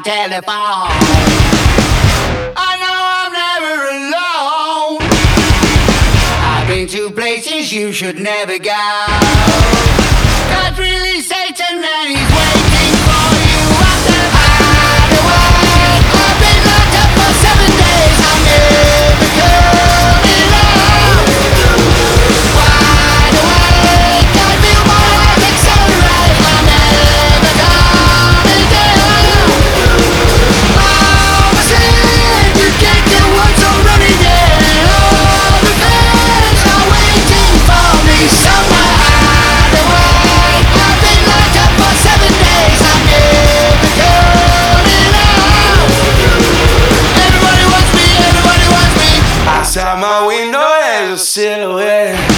telephone. I know I'm never alone. I've been to places you should never go. God's really Satan and he's waiting for you at the hideaway. I've been locked up for 7 days. I'm never coming out. Wide awake, I feel my heart accelerate. I'm never coming down. I'm asleep, you can't get what's already there. All the fans are waiting for me somewhere. Hideaway, I've been locked up for 7 days. I'm never coming out. Everybody wants me, everybody wants me. Outside my window there's a silhouette.